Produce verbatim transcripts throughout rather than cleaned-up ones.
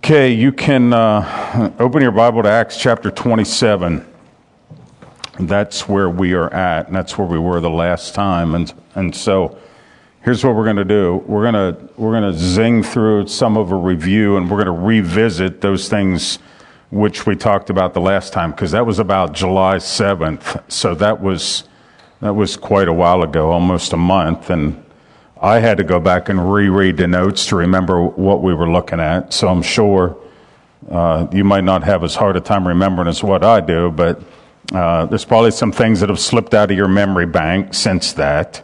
Okay, you can uh, open your Bible to Acts chapter twenty-seven. That's where we are at, and that's where we were the last time. And and so, here's what we're going to do: we're going to we're going to zing through some of a review, and we're going to revisit those things which we talked about the last time, because that was about July seventh. So that was that was quite a while ago, almost a month, and I had to go back and reread the notes to remember what we were looking at. So I'm sure uh, you might not have as hard a time remembering as what I do, but uh, there's probably some things that have slipped out of your memory bank since that.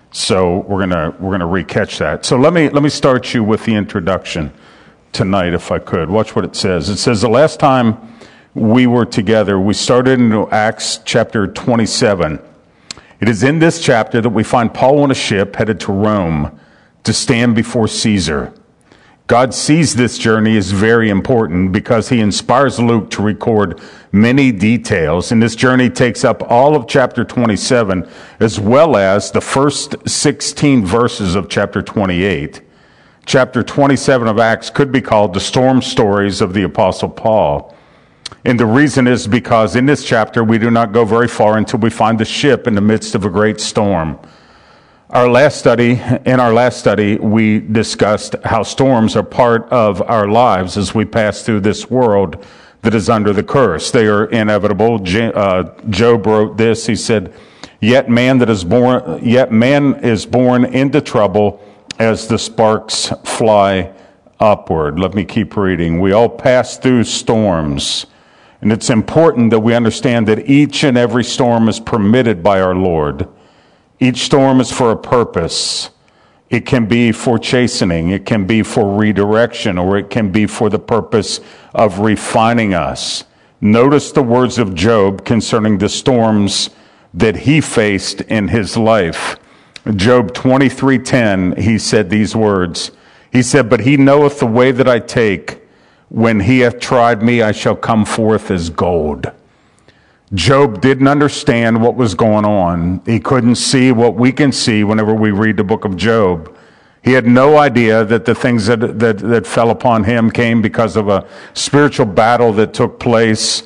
So we're gonna we're gonna recatch that. So let me let me start you with the introduction tonight, if I could. Watch what it says. It says the last time we were together, we started into Acts chapter twenty-seven. It is in this chapter that we find Paul on a ship headed to Rome to stand before Caesar. God sees this journey as very important because he inspires Luke to record many details, and this journey takes up all of chapter twenty-seven as well as the first sixteen verses of chapter twenty-eight. Chapter twenty-seven of Acts could be called the storm stories of the Apostle Paul. And the reason is because in this chapter, we do not go very far until we find the ship in the midst of a great storm. Our last study, in our last study, we discussed how storms are part of our lives as we pass through this world that is under the curse. They are inevitable. Uh, Job wrote this. He said, "Yet man that is born, yet man is born into trouble as the sparks fly upward." Let me keep reading. We all pass through storms. And it's important that we understand that each and every storm is permitted by our Lord. Each storm is for a purpose. It can be for chastening, it can be for redirection, or it can be for the purpose of refining us. Notice the words of Job concerning the storms that he faced in his life. Job twenty-three ten, he said these words. He said, "But he knoweth the way that I take. When he hath tried me, I shall come forth as gold." Job didn't understand what was going on. He couldn't see what we can see whenever we read the book of Job. He had no idea that the things that, that, that fell upon him came because of a spiritual battle that took place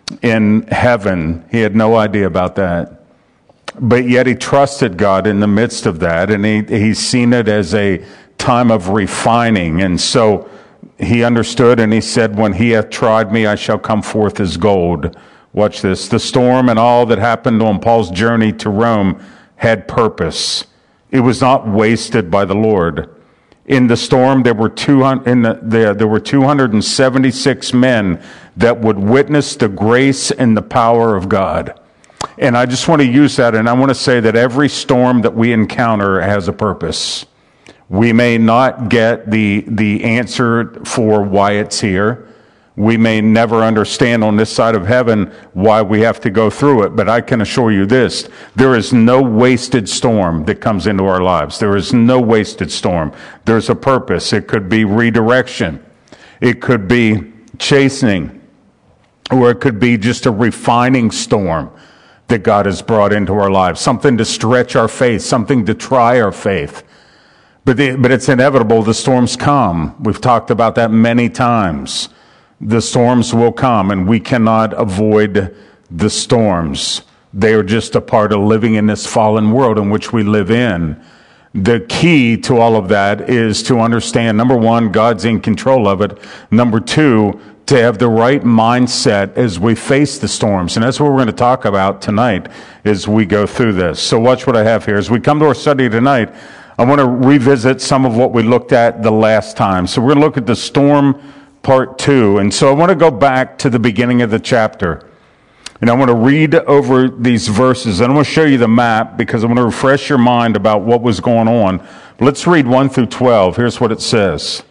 in heaven. He had no idea about that. But yet he trusted God in the midst of that, and he, he's seen it as a time of refining. And so he understood, and he said, "When he hath tried me, I shall come forth as gold." Watch this. The storm and all that happened on Paul's journey to Rome had purpose. It was not wasted by the Lord. In the storm, there were two hundred, in the, there, there were two hundred seventy-six men that would witness the grace and the power of God. And I just want to use that, and I want to say that every storm that we encounter has a purpose. We may not get the the answer for why it's here. We may never understand on this side of heaven why we have to go through it, but I can assure you this: there is no wasted storm that comes into our lives. There is no wasted storm. There's a purpose. It could be redirection. It could be chastening, or it could be just a refining storm that God has brought into our lives, something to stretch our faith, something to try our faith. But the, but it's inevitable. The storms come. We've talked about that many times. The storms will come, and we cannot avoid the storms. They are just a part of living in this fallen world in which we live in. The key to all of that is to understand, number one, God's in control of it. Number two, to have the right mindset as we face the storms. And that's what we're going to talk about tonight as we go through this. So watch what I have here. As we come to our study tonight, I want to revisit some of what we looked at the last time. So we're going to look at the storm part two. And so I want to go back to the beginning of the chapter. And I want to read over these verses. And I want to show you the map because I want to refresh your mind about what was going on. Let's read one through twelve. Here's what it says.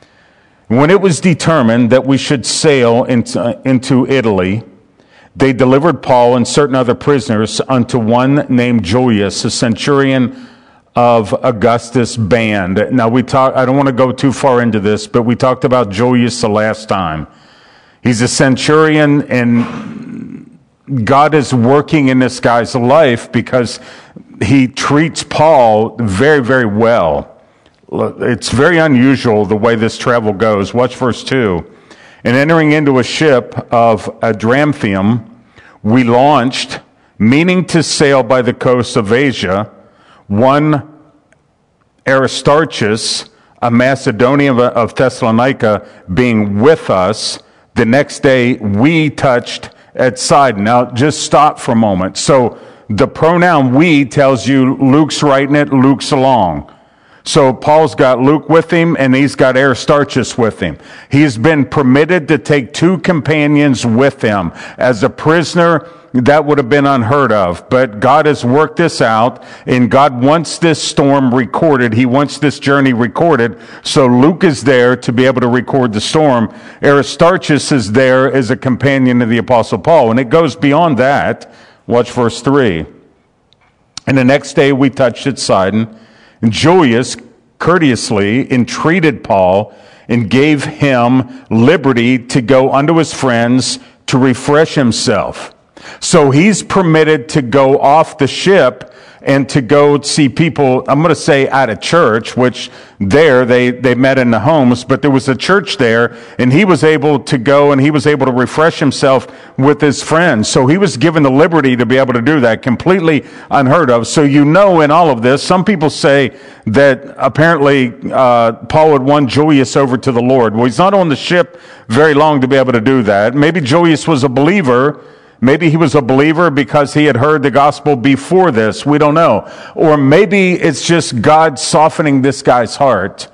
"When it was determined that we should sail into, into Italy, they delivered Paul and certain other prisoners unto one named Julius, a centurion of Augustus' band." Now we talk, I don't want to go too far into this, but we talked about Julius the last time. He's a centurion, and God is working in this guy's life because he treats Paul very, very well. It's very unusual the way this travel goes. Watch verse two. And entering into a ship of Adramyttium, we launched, meaning to sail by the coast of Asia. One Aristarchus, a Macedonian of Thessalonica, being with us. The next day, we touched at Sidon. Now, just stop for a moment. So, the pronoun we tells you Luke's writing it, Luke's along. So Paul's got Luke with him, and he's got Aristarchus with him. He's been permitted to take two companions with him. As a prisoner, that would have been unheard of. But God has worked this out, and God wants this storm recorded. He wants this journey recorded. So Luke is there to be able to record the storm. Aristarchus is there as a companion of the Apostle Paul. And it goes beyond that. Watch verse three. And the next day we touched at Sidon. And Julius courteously entreated Paul and gave him liberty to go unto his friends to refresh himself. So he's permitted to go off the ship and to go see people, I'm going to say at a church, which there they, they met in the homes, but there was a church there, and he was able to go and he was able to refresh himself with his friends. So he was given the liberty to be able to do that, completely unheard of. So you know in all of this, some people say that apparently uh, Paul had won Julius over to the Lord. Well, he's not on the ship very long to be able to do that. Maybe Julius was a believer. Maybe he was a believer because he had heard the gospel before this. We don't know. Or maybe it's just God softening this guy's heart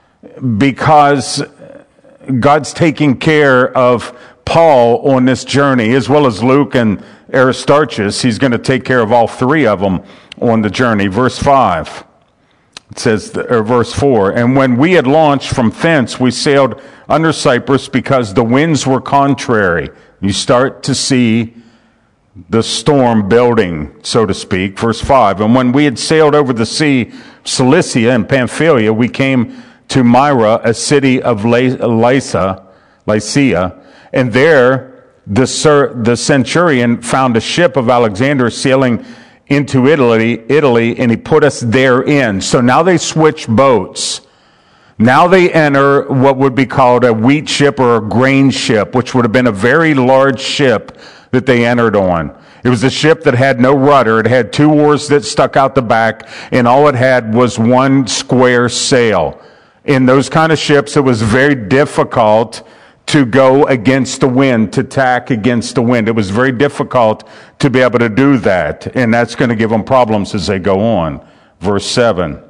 because God's taking care of Paul on this journey, as well as Luke and Aristarchus. He's going to take care of all three of them on the journey. Verse five. It says, or verse four, and when we had launched from thence, we sailed under Cyprus because the winds were contrary. You start to see the storm building, so to speak. Verse five, and when we had sailed over the sea, Cilicia and Pamphylia, we came to Myra, a city of Lycia, Lycia, and there the, sur- the centurion found a ship of Alexander sailing into Italy, Italy, and he put us therein. So now they switch boats. Now they enter what would be called a wheat ship or a grain ship, which would have been a very large ship that they entered on. It was a ship that had no rudder. It had two oars that stuck out the back, and all it had was one square sail. In those kind of ships, it was very difficult to go against the wind, to tack against the wind. It was very difficult to be able to do that, and that's going to give them problems as they go on. Verse seven.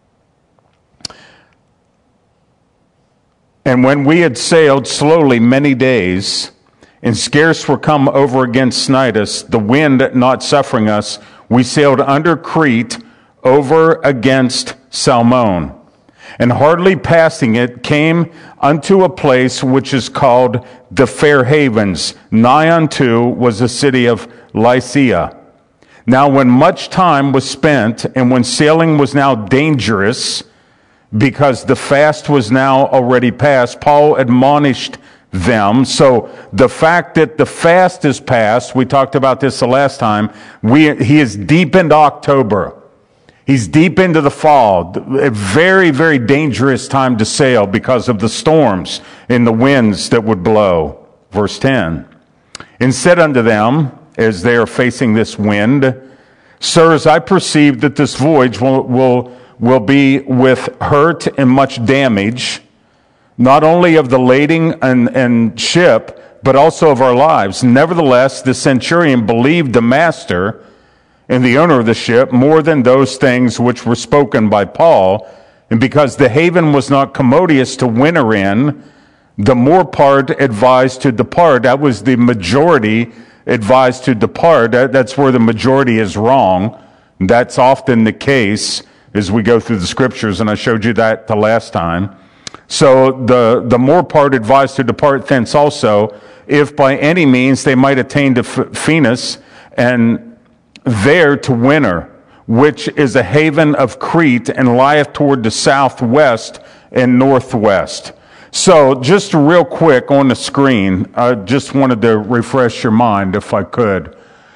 And when we had sailed slowly many days, and scarce were come over against Cnidus, the wind not suffering us, we sailed under Crete over against Salmone. And hardly passing it, came unto a place which is called the Fair Havens. Nigh unto was the city of Lycia. Now when much time was spent, and when sailing was now dangerous, because the fast was now already past, Paul admonished them. So the fact that the fast is past, we talked about this the last time, we, he is deep into October. He's deep into the fall, a very, very dangerous time to sail because of the storms and the winds that would blow. Verse ten, and said unto them, as they are facing this wind, Sirs, I perceive that this voyage will, will, will be with hurt and much damage, not only of the lading and, and ship, but also of our lives. Nevertheless, the centurion believed the master and the owner of the ship more than those things which were spoken by Paul. And because the haven was not commodious to winter in, the more part advised to depart. That was the majority advised to depart. That, that's where the majority is wrong. That's often the case as we go through the scriptures, and I showed you that the last time. So the, the more part advised to depart thence also, if by any means they might attain to Phoenix, and there to winter, which is a haven of Crete, and lieth toward the southwest and northwest. So just real quick on the screen, I just wanted to refresh your mind if I could.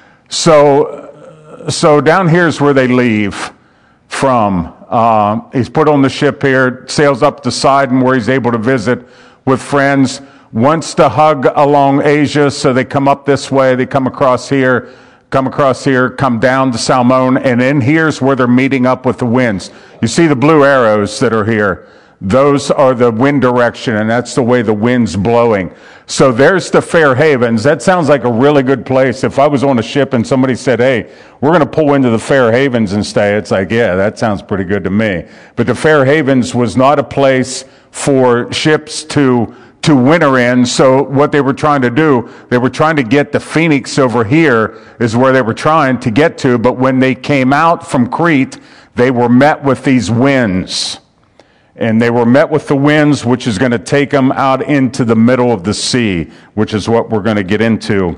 So, so down here is where they leave from. Uh, he's put on the ship here, sails up the side, and where he's able to visit with friends. wants to hug along Asia, so they come up this way, they come across here, come across here, come down to Salmon, and then here's where they're meeting up with the winds. You see the blue arrows that are here? Those are the wind direction, and that's the way the wind's blowing. So there's the Fair Havens. That sounds like a really good place. If I was on a ship and somebody said, hey, we're going to pull into the Fair Havens and stay, it's like, yeah, that sounds pretty good to me. But the Fair Havens was not a place for ships to to winter in. So what they were trying to do, they were trying to get the Phoenix over here is where they were trying to get to. But when they came out from Crete, they were met with these winds. And they were met with the winds, which is going to take them out into the middle of the sea, which is what we're going to get into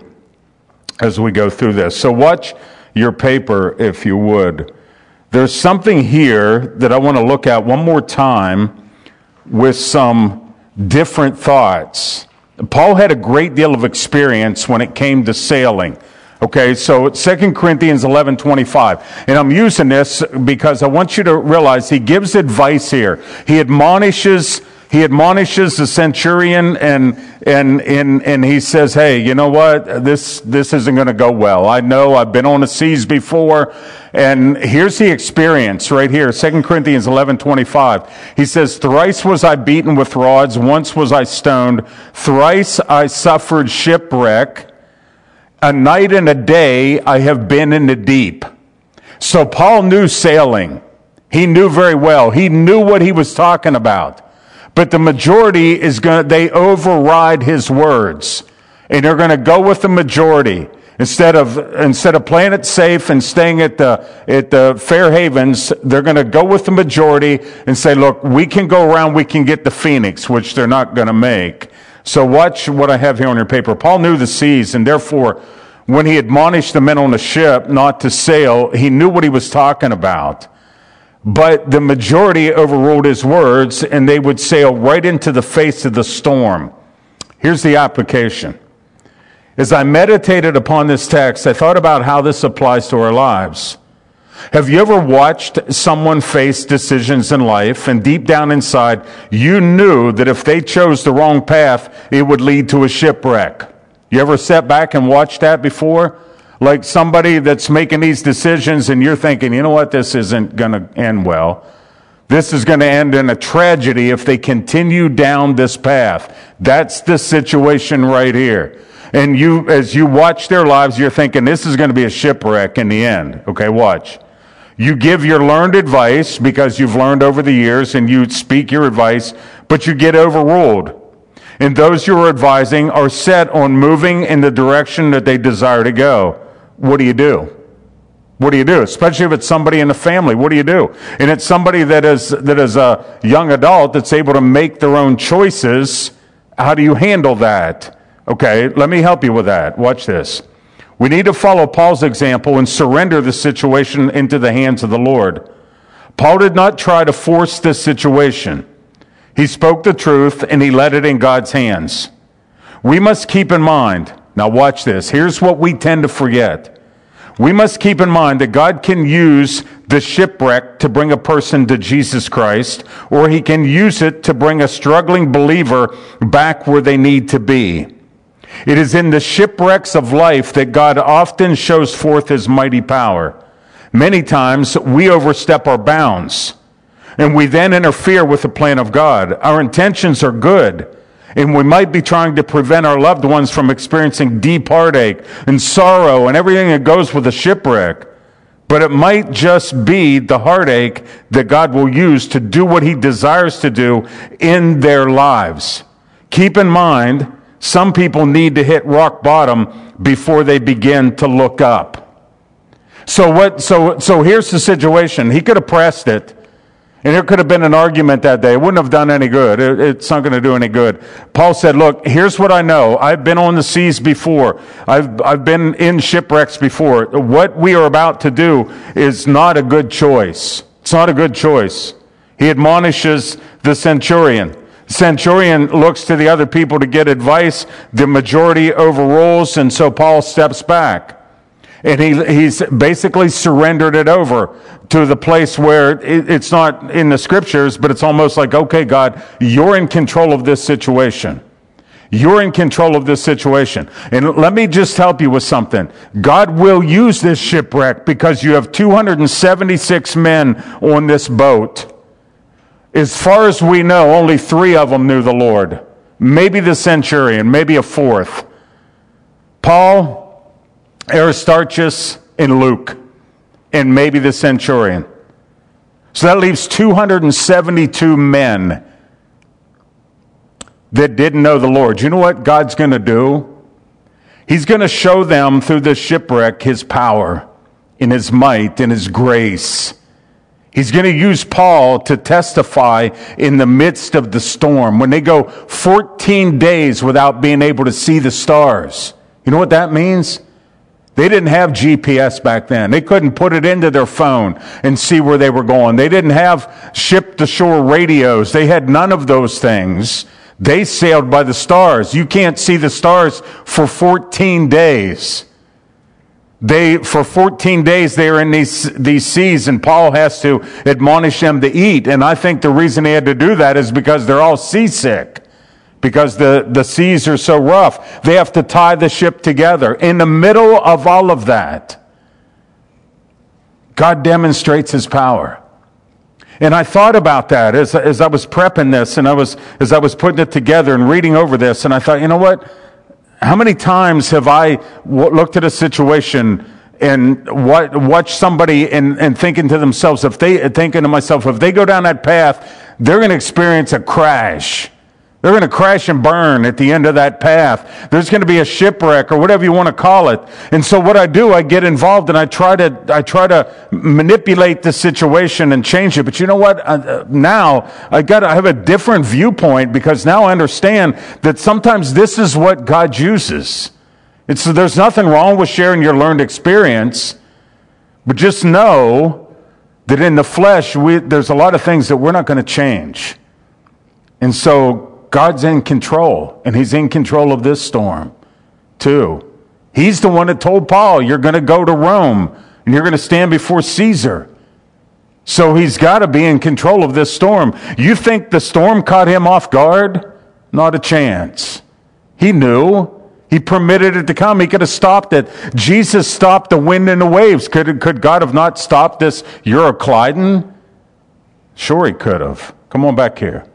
as we go through this. So watch your paper, if you would. There's something here that I want to look at one more time with some different thoughts. Paul had a great deal of experience when it came to sailing. Okay, so Second Corinthians eleven twenty-five. And I'm using this because I want you to realize he gives advice here. He admonishes he admonishes the centurion, and and and and he says, "Hey, you know what? This this isn't going to go well. I know I've been on the seas before." And here's the experience right here, Second Corinthians eleven twenty-five. He says, "Thrice was I beaten with rods, once was I stoned, thrice I suffered shipwreck. A night and a day I have been in the deep." So Paul knew sailing. He knew very well. He knew what he was talking about. But the majority is going to, they override his words. And they're going to go with the majority. Instead of, instead of playing it safe and staying at the, at the Fair Havens, they're going to go with the majority and say, look, we can go around, we can get the Phoenix, which they're not going to make. So watch what I have here on your paper. Paul knew the seas, and therefore, when he admonished the men on the ship not to sail, he knew what he was talking about. But the majority overruled his words, and they would sail right into the face of the storm. Here's the application. As I meditated upon this text, I thought about how this applies to our lives. Have you ever watched someone face decisions in life, and deep down inside, you knew that if they chose the wrong path, it would lead to a shipwreck? You ever sat back and watched that before? Like somebody that's making these decisions, and you're thinking, you know what, this isn't going to end well. This is going to end in a tragedy if they continue down this path. That's the situation right here. And you, as you watch their lives, you're thinking, this is going to be a shipwreck in the end. Okay, watch. You give your learned advice because you've learned over the years, and you speak your advice, but you get overruled. And those you're advising are set on moving in the direction that they desire to go. What do you do? What do you do? Especially if it's somebody in the family, what do you do? And it's somebody that is that is a young adult that's able to make their own choices. How do you handle that? Okay, let me help you with that. Watch this. We need to follow Paul's example and surrender the situation into the hands of the Lord. Paul did not try to force this situation. He spoke the truth, and he let it in God's hands. We must keep in mind, now watch this, here's what we tend to forget. We must keep in mind that God can use the shipwreck to bring a person to Jesus Christ, or he can use it to bring a struggling believer back where they need to be. It is in the shipwrecks of life that God often shows forth his mighty power. Many times we overstep our bounds, and we then interfere with the plan of God. Our intentions are good, and we might be trying to prevent our loved ones from experiencing deep heartache and sorrow and everything that goes with a shipwreck. But it might just be the heartache that God will use to do what he desires to do in their lives. Keep in mind, some people need to hit rock bottom before they begin to look up. So what? So so here's the situation. He could have pressed it, and there could have been an argument that day. It wouldn't have done any good. It, it's not going to do any good. Paul said, "Look, here's what I know. I've been on the seas before. I've I've been in shipwrecks before. What we are about to do is not a good choice. It's not a good choice." He admonishes the centurion. Centurion looks to the other people to get advice. The majority overrules, and so Paul steps back. And he he's basically surrendered it over to the place where it, it's not in the scriptures, but it's almost like, okay, God, you're in control of this situation. You're in control of this situation. And let me just help you with something. God will use this shipwreck because you have two hundred seventy-six men on this boat. As far as we know, only three of them knew the Lord. Maybe the centurion, maybe a fourth. Paul, Aristarchus, and Luke, and maybe the centurion. So that leaves two hundred seventy-two men that didn't know the Lord. You know what God's going to do? He's going to show them through this shipwreck His power, in His might, in His grace. He's going to use Paul to testify in the midst of the storm. When they go fourteen days without being able to see the stars. You know what that means? They didn't have G P S back then. They couldn't put it into their phone and see where they were going. They didn't have ship-to-shore radios. They had none of those things. They sailed by the stars. You can't see the stars for fourteen days. They, for fourteen days, they are in these, these seas, and Paul has to admonish them to eat. And I think the reason he had to do that is because they're all seasick, because the, the seas are so rough. They have to tie the ship together. In the middle of all of that, God demonstrates His power. And I thought about that as, as I was prepping this, and I was, as I was putting it together and reading over this, and I thought, you know what? How many times have I w- looked at a situation and w- watched somebody and, and thinking to themselves, if they thinking to myself, if they go down that path, they're going to experience a crash. They're going to crash and burn at the end of that path. There's going to be a shipwreck or whatever you want to call it. And so what I do, I get involved and I try to, I try to manipulate the situation and change it. But you know what? Uh, now I got to have a different viewpoint, because now I understand that sometimes this is what God uses. It's, there's nothing wrong with sharing your learned experience, but just know that in the flesh, we, there's a lot of things that we're not going to change. And so God's in control, and He's in control of this storm, too. He's the one that told Paul, you're going to go to Rome, and you're going to stand before Caesar. So He's got to be in control of this storm. You think the storm caught Him off guard? Not a chance. He knew. He permitted it to come. He could have stopped it. Jesus stopped the wind and the waves. Could, could God have not stopped this Euroclydon? Sure He could have. Come on back here.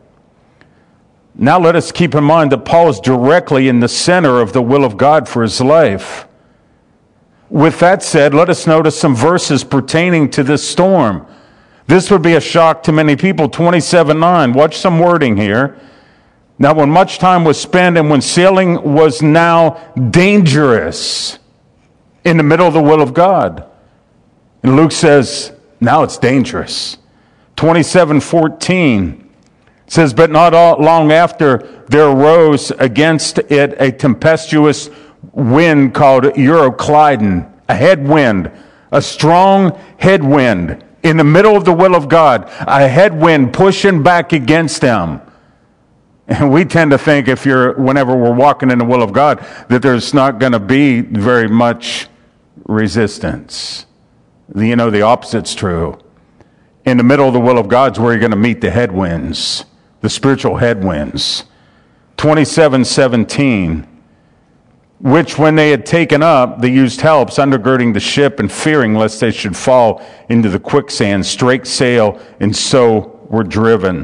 Now let us keep in mind that Paul is directly in the center of the will of God for his life. With that said, let us notice some verses pertaining to this storm. This would be a shock to many people. twenty-seven nine. Watch some wording here. Now when much time was spent and when sailing was now dangerous in the middle of the will of God. And Luke says, now it's dangerous. twenty-seven fourteen. It says, but not all, long after there arose against it a tempestuous wind called Euroclydon, a headwind, a strong headwind in the middle of the will of God, a headwind pushing back against them. And we tend to think if you're, whenever we're walking in the will of God, that there's not going to be very much resistance. You know, the opposite's true. In the middle of the will of God's where you're going to meet the headwinds. The spiritual headwinds. twenty-seven seventeen. Which when they had taken up, they used helps, undergirding the ship and fearing lest they should fall into the quicksand, strake sail, and so were driven.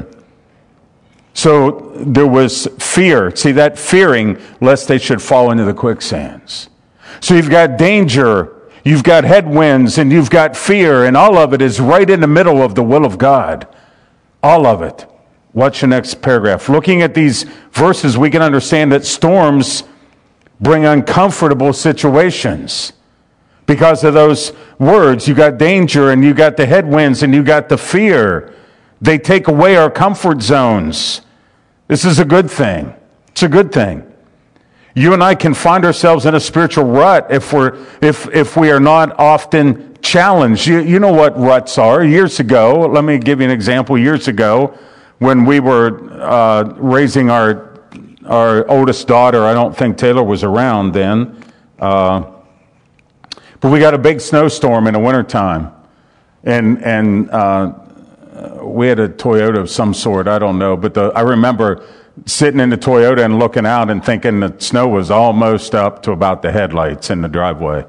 So there was fear. See, that fearing lest they should fall into the quicksands. So you've got danger, you've got headwinds, and you've got fear, and all of it is right in the middle of the will of God. All of it. Watch the next paragraph. Looking at these verses, we can understand that storms bring uncomfortable situations. Because of those words, you got danger, and you got the headwinds, and you got the fear. They take away our comfort zones. This is a good thing. It's a good thing. You and I can find ourselves in a spiritual rut if we're if if we are not often challenged. You, you know what ruts are. Years ago, let me give you an example. Years ago, when we were uh, raising our our oldest daughter, I don't think Taylor was around then, uh, but we got a big snowstorm in the wintertime, and and uh, we had a Toyota of some sort, I don't know, but the, I remember sitting in the Toyota and looking out and thinking the snow was almost up to about the headlights in the driveway.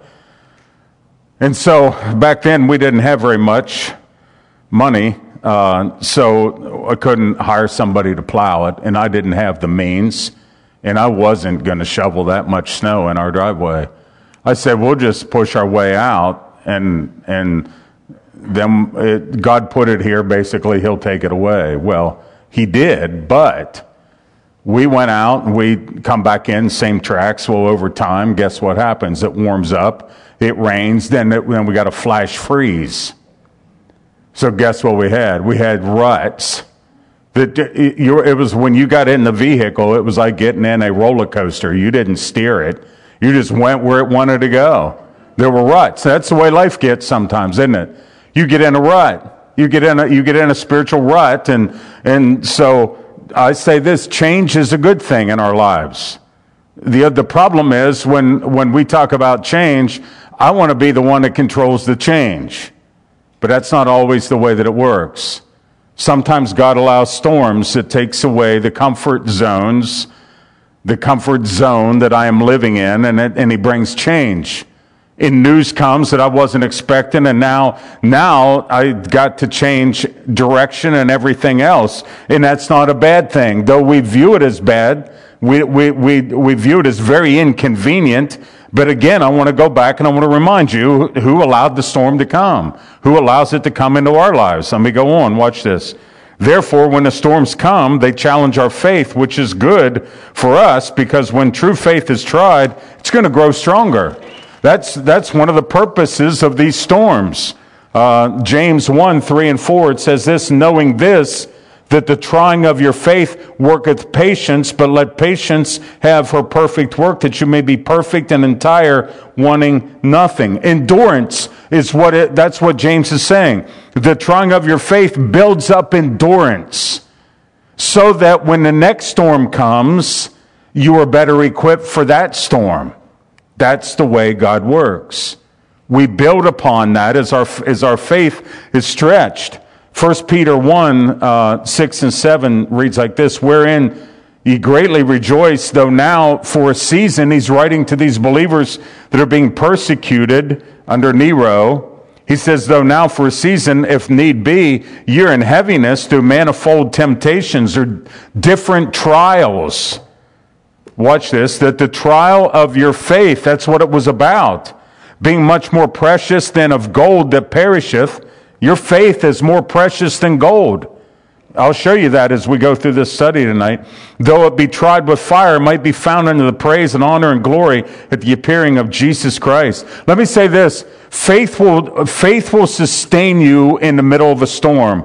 And so back then we didn't have very much money, uh, so I couldn't hire somebody to plow it, and I didn't have the means, and I wasn't going to shovel that much snow in our driveway. I said, we'll just push our way out, and and then it, God put it here, basically he'll take it away. Well, he did, but we went out and we come back in, same tracks. Well, over time, guess what happens? It warms up, it rains, then, it, then we got a flash freeze. So guess what we had? We had ruts. That it was when you got in the vehicle, it was like getting in a roller coaster. You didn't steer it. You just went where it wanted to go. There were ruts. That's the way life gets sometimes, isn't it? You get in a rut. You get in a, you get in a spiritual rut. And, and so I say this, change is a good thing in our lives. The, the problem is when, when we talk about change, I want to be the one that controls the change. But that's not always the way that it works. Sometimes God allows storms that takes away the comfort zones, the comfort zone that I am living in, and, it, and he brings change. And news comes that I wasn't expecting, and now, now I got to change direction and everything else. And that's not a bad thing. Though we view it as bad, we, we, we, we view it as very inconvenient. But again, I want to go back and I want to remind you who allowed the storm to come, who allows it to come into our lives. Let me go on. Watch this. Therefore, when the storms come, they challenge our faith, which is good for us, because when true faith is tried, it's going to grow stronger. That's that's one of the purposes of these storms. Uh, James one, three and four, it says this, knowing this, that the trying of your faith worketh patience, but let patience have her perfect work, that you may be perfect and entire, wanting nothing. Endurance is what it, that's what James is saying. The trying of your faith builds up endurance, so that when the next storm comes, you are better equipped for that storm. That's the way God works. We build upon that as our as our faith is stretched. First Peter one, uh, six and seven reads like this, wherein ye greatly rejoice, though now for a season, he's writing to these believers that are being persecuted under Nero. He says, though now for a season, if need be, you're in heaviness through manifold temptations or different trials. Watch this, that the trial of your faith, that's what it was about. Being much more precious than of gold that perisheth, your faith is more precious than gold. I'll show you that as we go through this study tonight. Though it be tried with fire, it might be found unto the praise and honor and glory at the appearing of Jesus Christ. Let me say this, faith will, faith will sustain you in the middle of a storm.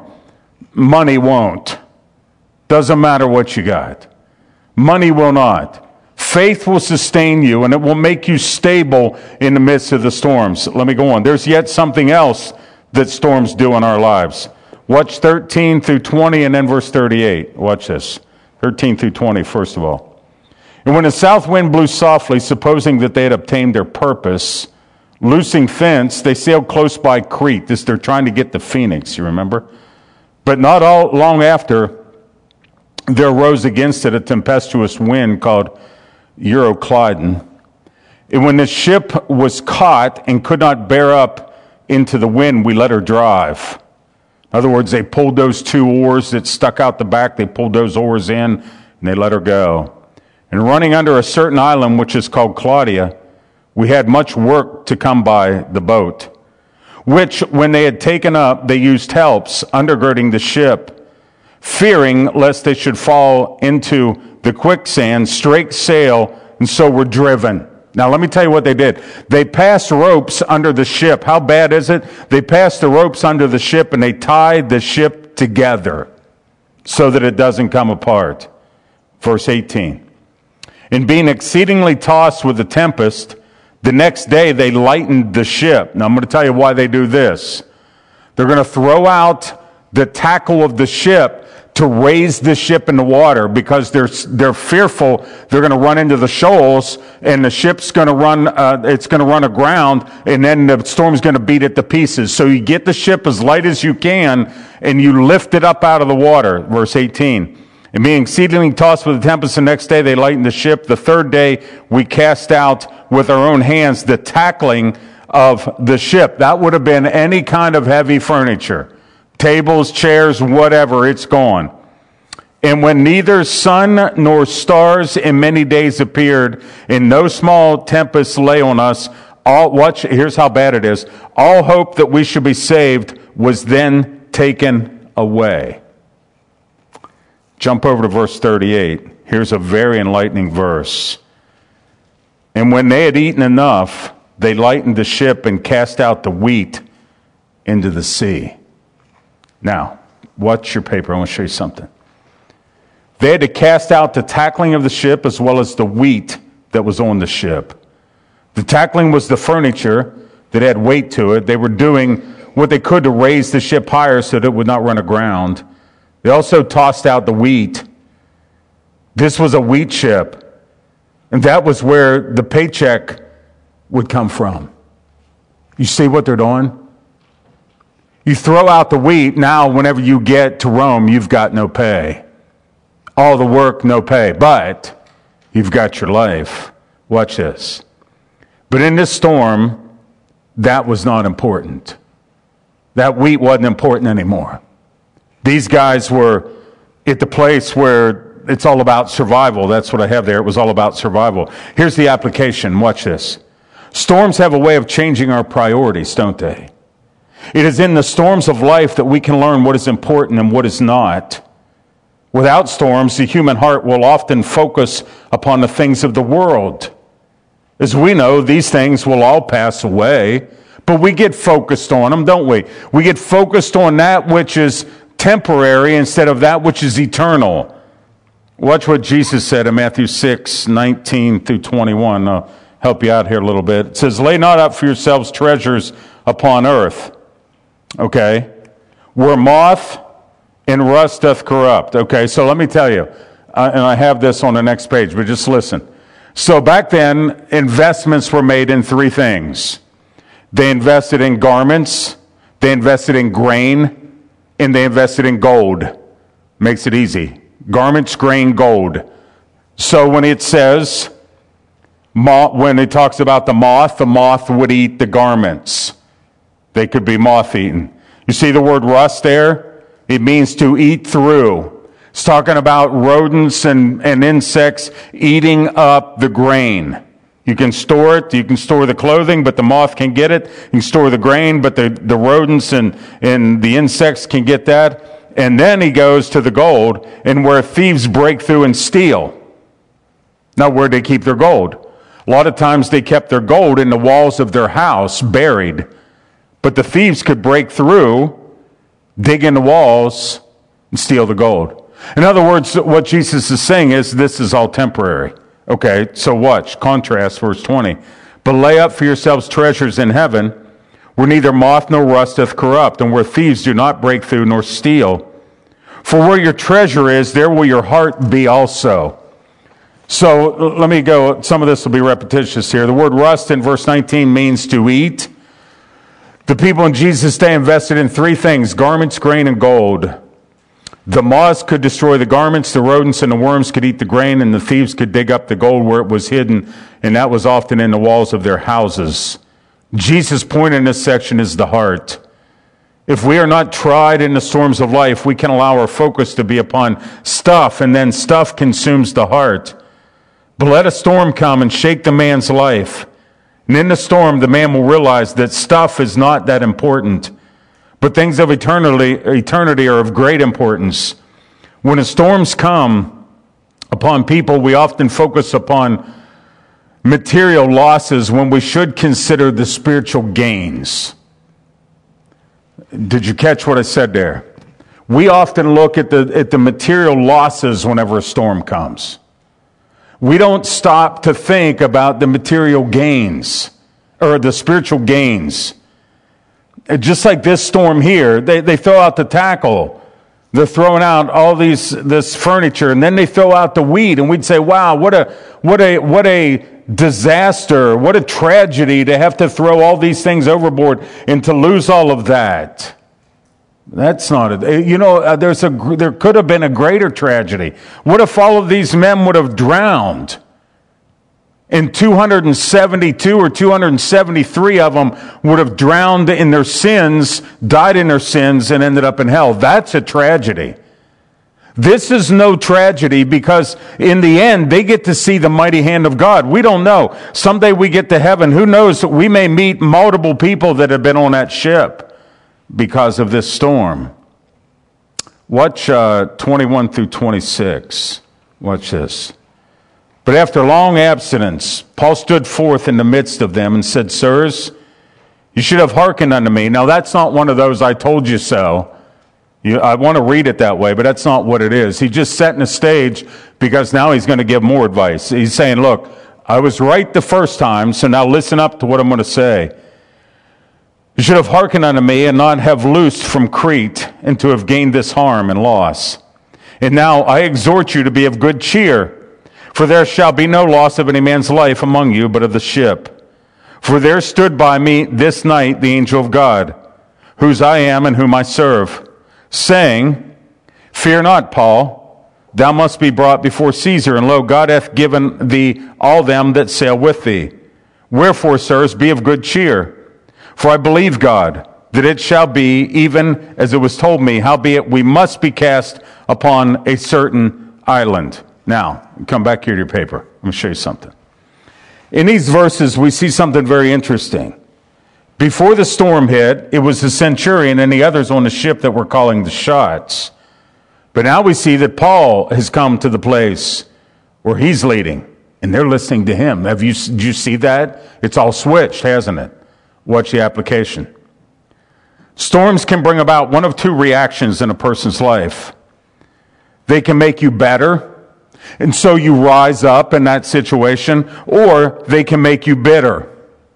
Money won't. Doesn't matter what you got. Money will not. Faith will sustain you, and it will make you stable in the midst of the storms. Let me go on. There's yet something else that storms do in our lives. Watch thirteen through twenty and then verse thirty-eight. Watch this. thirteen through twenty, first of all. And when the south wind blew softly, supposing that they had obtained their purpose, loosing thence, they sailed close by Crete. This, they're trying to get to Phoenix, you remember? But not all, long after, there arose against it a tempestuous wind called Euroclydon. And when the ship was caught and could not bear up into the wind, we let her drive. In other words, they pulled those two oars that stuck out the back, they pulled those oars in, and they let her go. And running under a certain island, which is called Claudia, we had much work to come by the boat, which when they had taken up, they used helps, undergirding the ship, fearing lest they should fall into the quicksand, straight sail, and so were driven. Now, let me tell you what they did. They passed ropes under the ship. How bad is it? They passed the ropes under the ship, and they tied the ship together so that it doesn't come apart. Verse eighteen. And being exceedingly tossed with the tempest, the next day they lightened the ship. Now, I'm going to tell you why they do this. They're going to throw out the tackle of the ship to raise the ship in the water, because they're they're fearful they're going to run into the shoals and the ship's going to run uh, it's going to run aground, and then the storm's going to beat it to pieces. So you get the ship as light as you can and you lift it up out of the water. Verse eighteen. And being exceedingly tossed with the tempest, the next day they lightened the ship. The third day we cast out with our own hands the tackling of the ship. That would have been any kind of heavy furniture. Tables, chairs, whatever, it's gone. And when neither sun nor stars in many days appeared, and no small tempest lay on us, all, watch, here's how bad it is. All hope that we should be saved was then taken away. Jump over to verse thirty-eight. Here's a very enlightening verse. And when they had eaten enough, they lightened the ship and cast out the wheat into the sea. Now, watch your paper. I want to show you something. They had to cast out the tackling of the ship as well as the wheat that was on the ship. The tackling was the furniture that had weight to it. They were doing what they could to raise the ship higher so that it would not run aground. They also tossed out the wheat. This was a wheat ship. And that was where the paycheck would come from. You see what they're doing? You throw out the wheat, now whenever you get to Rome, you've got no pay. All the work, no pay. But you've got your life. Watch this. But in this storm, that was not important. That wheat wasn't important anymore. These guys were at the place where it's all about survival. That's what I have there. It was all about survival. Here's the application. Watch this. Storms have a way of changing our priorities, don't they? It is in the storms of life that we can learn what is important and what is not. Without storms, the human heart will often focus upon the things of the world. As we know, these things will all pass away, but we get focused on them, don't we? We get focused on that which is temporary instead of that which is eternal. Watch what Jesus said in Matthew six, nineteen through twenty-one. I'll help you out here a little bit. It says, lay not up for yourselves treasures upon earth, okay, where moth and rust doth corrupt. Okay, so let me tell you, uh, and I have this on the next page, but just listen. So back then, investments were made in three things. They invested in garments, they invested in grain, and they invested in gold. Makes it easy. Garments, grain, gold. So when it says, when it talks about the moth, the moth would eat the garments. They could be moth-eaten. You see the word rust there? It means to eat through. It's talking about rodents and, and insects eating up the grain. You can store it, you can store the clothing, but the moth can get it. You can store the grain, but the, the rodents and, and the insects can get that. And then he goes to the gold, and where thieves break through and steal. Now, where'd they keep their gold? A lot of times they kept their gold in the walls of their house, buried. But the thieves could break through, dig in the walls, and steal the gold. In other words, what Jesus is saying is this is all temporary. Okay, so watch, contrast, verse twenty. But lay up for yourselves treasures in heaven, where neither moth nor rust doth corrupt, and where thieves do not break through nor steal. For where your treasure is, there will your heart be also. So let me go, some of this will be repetitious here. The word rust in verse nineteen means to eat. The people in Jesus' day invested in three things: garments, grain, and gold. The moths could destroy the garments, the rodents and the worms could eat the grain, and the thieves could dig up the gold where it was hidden, and that was often in the walls of their houses. Jesus' point in this section is the heart. If we are not tried in the storms of life, we can allow our focus to be upon stuff, and then stuff consumes the heart. But let a storm come and shake the man's life. And in the storm, the man will realize that stuff is not that important. But things of eternity, eternity are of great importance. When the storms come upon people, we often focus upon material losses when we should consider the spiritual gains. Did you catch what I said there? We often look at the, at the material losses whenever a storm comes. We don't stop to think about the material gains or the spiritual gains. Just like this storm here, they, they throw out the tackle. They're throwing out all these this furniture, and then they throw out the wheat, and we'd say, wow, what a what a what a disaster, what a tragedy to have to throw all these things overboard and to lose all of that. That's not a, you know, uh, there's a, there could have been a greater tragedy. What if all of these men would have drowned? And two hundred seventy-two or two hundred seventy-three of them would have drowned in their sins, died in their sins, and ended up in hell. That's a tragedy. This is no tragedy because in the end, they get to see the mighty hand of God. We don't know. Someday we get to heaven. Who knows? We may meet multiple people that have been on that ship because of this storm. Watch uh, twenty-one through twenty-six. Watch this. But after long abstinence, Paul stood forth in the midst of them and said, Sirs, you should have hearkened unto me. Now that's not one of those I told you so. You, I want to read it that way, but that's not what it is. He just setting the stage because now he's going to give more advice. He's saying, look, I was right the first time, so now listen up to what I'm going to say. You should have hearkened unto me and not have loosed from Crete and to have gained this harm and loss. And now I exhort you to be of good cheer, for there shall be no loss of any man's life among you, but of the ship. For there stood by me this night the angel of God, whose I am and whom I serve, saying, Fear not, Paul, thou must be brought before Caesar, and lo, God hath given thee all them that sail with thee. Wherefore, sirs, be of good cheer, for I believe God, that it shall be even as it was told me, howbeit we must be cast upon a certain island. Now, come back here to your paper. Let me show you something. In these verses, we see something very interesting. Before the storm hit, it was the centurion and the others on the ship that were calling the shots. But now we see that Paul has come to the place where he's leading, and they're listening to him. Have you, did you see that? It's all switched, hasn't it? Watch the application. Storms can bring about one of two reactions in a person's life. They can make you better, and so you rise up in that situation, or they can make you bitter.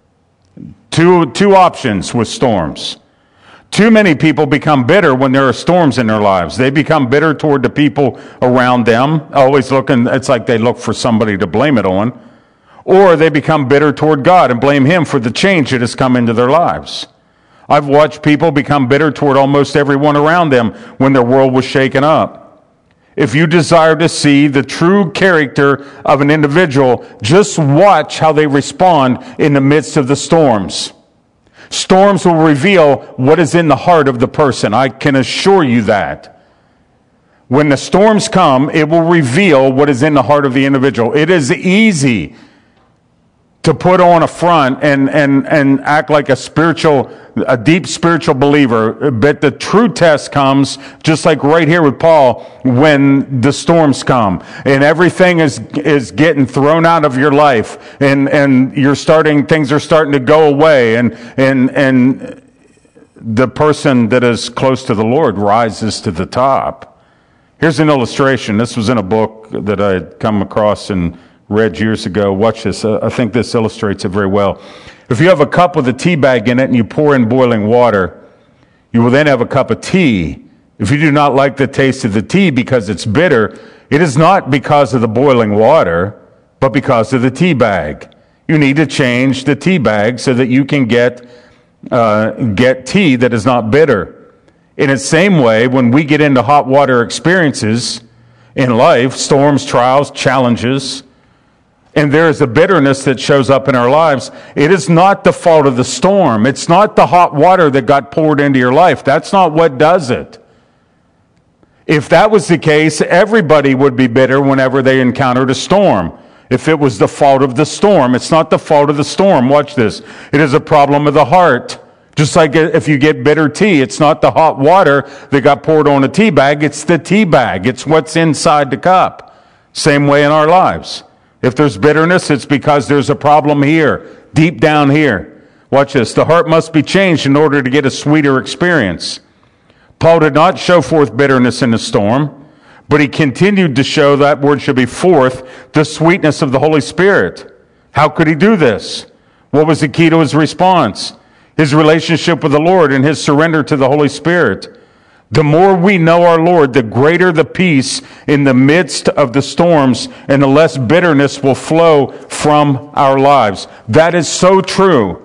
Two, two options with storms. Too many people become bitter when there are storms in their lives. They become bitter toward the people around them, always looking, it's like they look for somebody to blame it on. Or they become bitter toward God and blame Him for the change that has come into their lives. I've watched people become bitter toward almost everyone around them when their world was shaken up. If you desire to see the true character of an individual, just watch how they respond in the midst of the storms. Storms will reveal what is in the heart of the person. I can assure you that. When the storms come, it will reveal what is in the heart of the individual. It is easy to put on a front and, and, and act like a spiritual, a deep spiritual believer. But the true test comes, just like right here with Paul, when the storms come and everything is, is getting thrown out of your life and, and you're starting, things are starting to go away and, and, and the person that is close to the Lord rises to the top. Here's an illustration. This was in a book that I had come across and read years ago. Watch this. Uh, I think this illustrates it very well. If you have a cup with a tea bag in it and you pour in boiling water, you will then have a cup of tea. If you do not like the taste of the tea because it's bitter, it is not because of the boiling water, but because of the tea bag. You need to change the tea bag so that you can get uh, get tea that is not bitter. In the same way, when we get into hot water experiences in life, storms, trials, challenges, and there is a bitterness that shows up in our lives, it is not the fault of the storm. It's not the hot water that got poured into your life. That's not what does it. If that was the case, everybody would be bitter whenever they encountered a storm. If it was the fault of the storm, it's not the fault of the storm. Watch this. It is a problem of the heart. Just like if you get bitter tea, it's not the hot water that got poured on a tea bag. It's the tea bag. It's what's inside the cup. Same way in our lives. If there's bitterness, it's because there's a problem here, deep down here. Watch this. The heart must be changed in order to get a sweeter experience. Paul did not show forth bitterness in the storm, but he continued to show, that word should be forth, the sweetness of the Holy Spirit. How could he do this? What was the key to his response? His relationship with the Lord and his surrender to the Holy Spirit. The more we know our Lord, the greater the peace in the midst of the storms, and the less bitterness will flow from our lives. That is so true.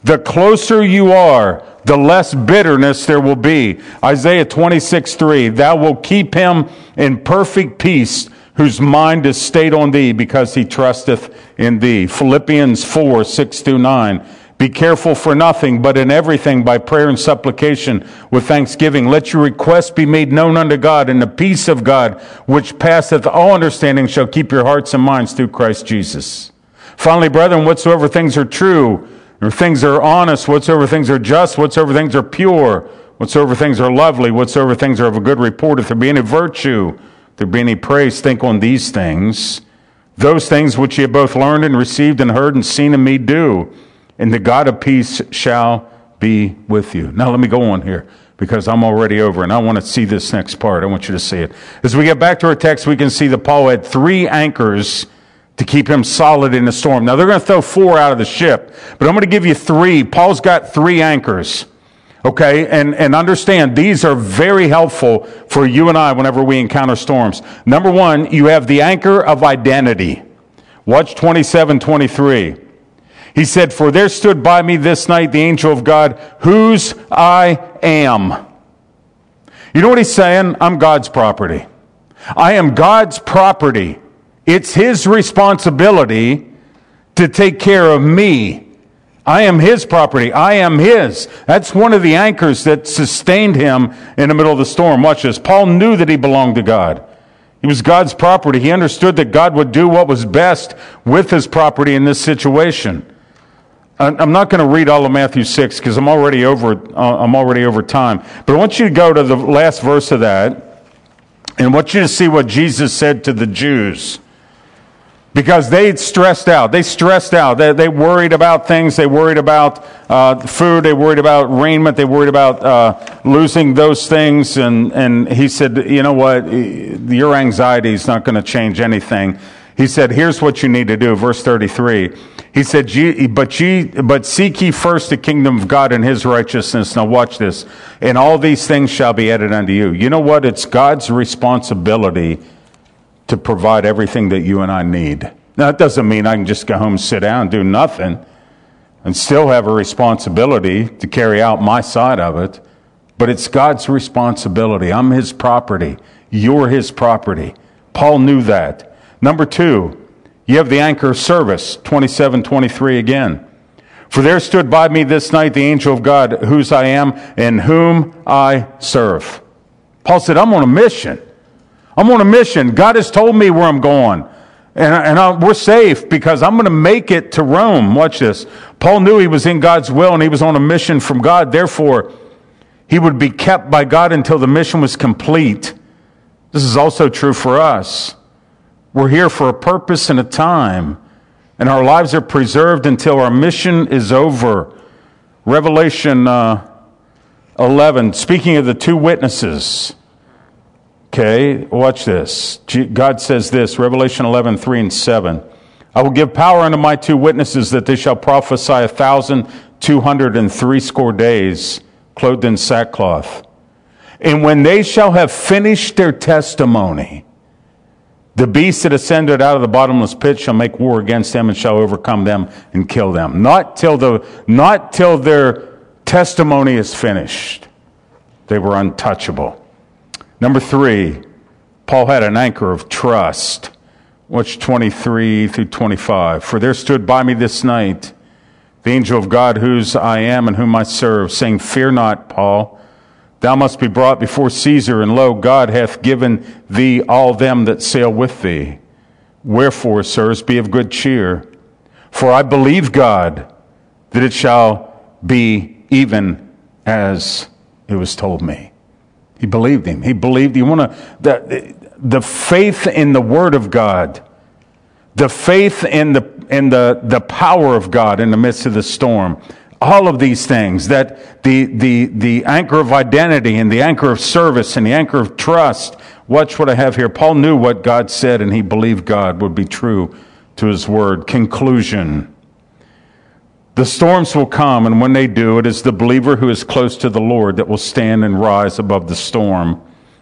The closer you are, the less bitterness there will be. Isaiah twenty-six three, thou wilt keep him in perfect peace, whose mind is stayed on thee, because he trusteth in thee. Philippians four six through nine, be careful for nothing, but in everything by prayer and supplication with thanksgiving. Let your requests be made known unto God, and the peace of God, which passeth all understanding, shall keep your hearts and minds through Christ Jesus. Finally, brethren, whatsoever things are true, or things are honest, whatsoever things are just, whatsoever things are pure, whatsoever things are lovely, whatsoever things are of a good report, if there be any virtue, if there be any praise, think on these things. Those things which ye have both learned and received and heard and seen in me do, and the God of peace shall be with you. Now let me go on here, because I'm already over, and I want to see this next part. I want you to see it. As we get back to our text, we can see that Paul had three anchors to keep him solid in the storm. Now, they're going to throw four out of the ship, but I'm going to give you three. Paul's got three anchors, okay? And, and understand, these are very helpful for you and I whenever we encounter storms. Number one, you have the anchor of identity. Watch twenty-seven twenty-three. He said, for there stood by me this night the angel of God, whose I am. You know what he's saying? I'm God's property. I am God's property. It's his responsibility to take care of me. I am his property. I am his. That's one of the anchors that sustained him in the middle of the storm. Watch this. Paul knew that he belonged to God. He was God's property. He understood that God would do what was best with his property in this situation. I'm not going to read all of Matthew six because I'm already over. Uh, I'm already over time. But I want you to go to the last verse of that, and I want you to see what Jesus said to the Jews. Because they stressed out. They stressed out. They, they worried about things. They worried about uh, food. They worried about raiment. They worried about uh, losing those things. And, and he said, you know what? Your anxiety is not going to change anything. He said, here's what you need to do. Verse thirty-three. He said, but ye, but seek ye first the kingdom of God and his righteousness. Now watch this. And all these things shall be added unto you. You know what? It's God's responsibility to provide everything that you and I need. Now, that doesn't mean I can just go home and sit down and do nothing and still have a responsibility to carry out my side of it. But it's God's responsibility. I'm his property. You're his property. Paul knew that. Number two, you have the anchor of service, twenty-seven twenty-three again. For there stood by me this night the angel of God, whose I am and whom I serve. Paul said, I'm on a mission. I'm on a mission. God has told me where I'm going. And, and I, we're safe because I'm going to make it to Rome. Watch this. Paul knew he was in God's will and he was on a mission from God. Therefore, he would be kept by God until the mission was complete. This is also true for us. We're here for a purpose and a time. And our lives are preserved until our mission is over. Revelation uh, eleven, speaking of the two witnesses. Okay, watch this. God says this, Revelation eleven, three and seven. I will give power unto my two witnesses that they shall prophesy a thousand two hundred and threescore days, clothed in sackcloth. And when they shall have finished their testimony, the beast that ascended out of the bottomless pit shall make war against them and shall overcome them and kill them. Not till the, not till their testimony is finished. They were untouchable. Number three, Paul had an anchor of trust. Watch twenty-three through twenty-five. For there stood by me this night the angel of God, whose I am and whom I serve, saying, fear not, Paul. Thou must be brought before Caesar, and lo, God hath given thee all them that sail with thee. Wherefore, sirs, be of good cheer. For I believe God that it shall be even as it was told me. He believed him. He believed. You want to the the faith in the Word of God, the faith in the in the the power of God in the midst of the storm. All of these things, that the the the anchor of identity and the anchor of service and the anchor of trust. Watch what I have here. Paul knew what God said, and he believed God would be true to his word. Conclusion. The storms will come, and when they do, it is the believer who is close to the Lord that will stand and rise above the storm.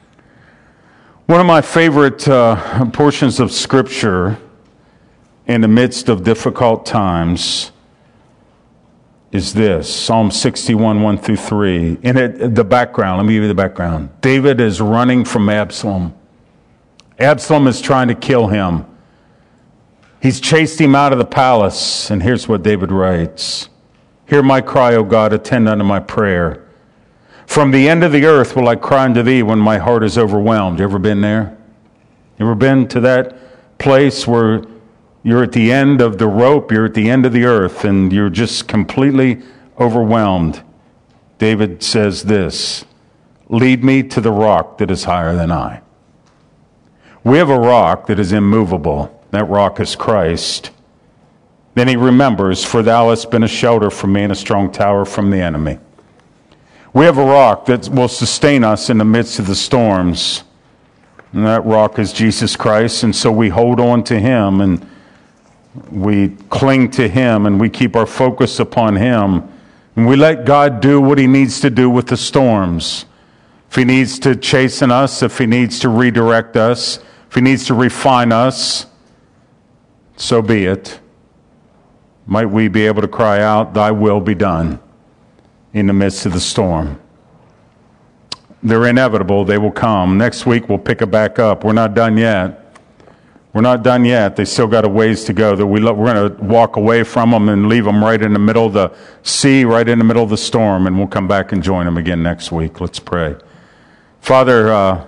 One of my favorite uh, portions of Scripture in the midst of difficult times is this, Psalm sixty-one, one through three. In it, the background, let me give you the background. David is running from Absalom. Absalom is trying to kill him. He's chased him out of the palace, and here's what David writes. Hear my cry, O God, attend unto my prayer. From the end of the earth will I cry unto thee when my heart is overwhelmed. You ever been there? You ever been to that place where you're at the end of the rope, you're at the end of the earth, and you're just completely overwhelmed? David says this, lead me to the rock that is higher than I. We have a rock that is immovable. That rock is Christ. Then he remembers, for thou hast been a shelter for me and a strong tower from the enemy. We have a rock that will sustain us in the midst of the storms. And that rock is Jesus Christ. And so we hold on to him and we cling to him and we keep our focus upon him. And we let God do what he needs to do with the storms. If he needs to chasten us, if he needs to redirect us, if he needs to refine us, so be it. Might we be able to cry out, thy will be done in the midst of the storm. They're inevitable. They will come. Next week we'll pick it back up. We're not done yet. We're not done yet. They still got a ways to go. We're going to walk away from them and leave them right in the middle of the sea, right in the middle of the storm, and we'll come back and join them again next week. Let's pray. Father, uh,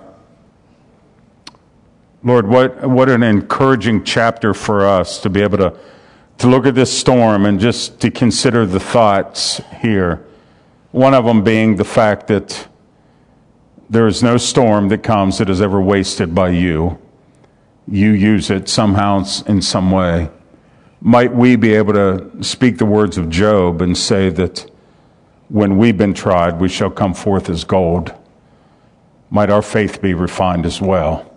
Lord, what, what an encouraging chapter for us to be able to to look at this storm and just to consider the thoughts here. One of them being the fact that there is no storm that comes that is ever wasted by you. You use it somehow in some way. Might we be able to speak the words of Job and say that when we've been tried, we shall come forth as gold. Might our faith be refined as well.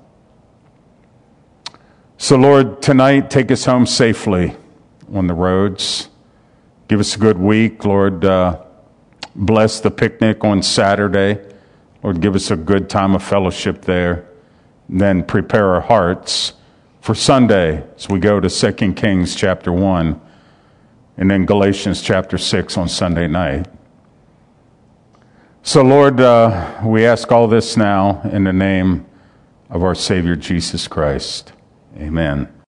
So Lord, tonight take us home safely on the roads. Give us a good week. Lord, uh, bless the picnic on Saturday. Lord, give us a good time of fellowship there. And then prepare our hearts for Sunday as we go to Second Kings chapter one and then Galatians chapter six on Sunday night. So Lord, uh, we ask all this now in the name of our Savior Jesus Christ. Amen.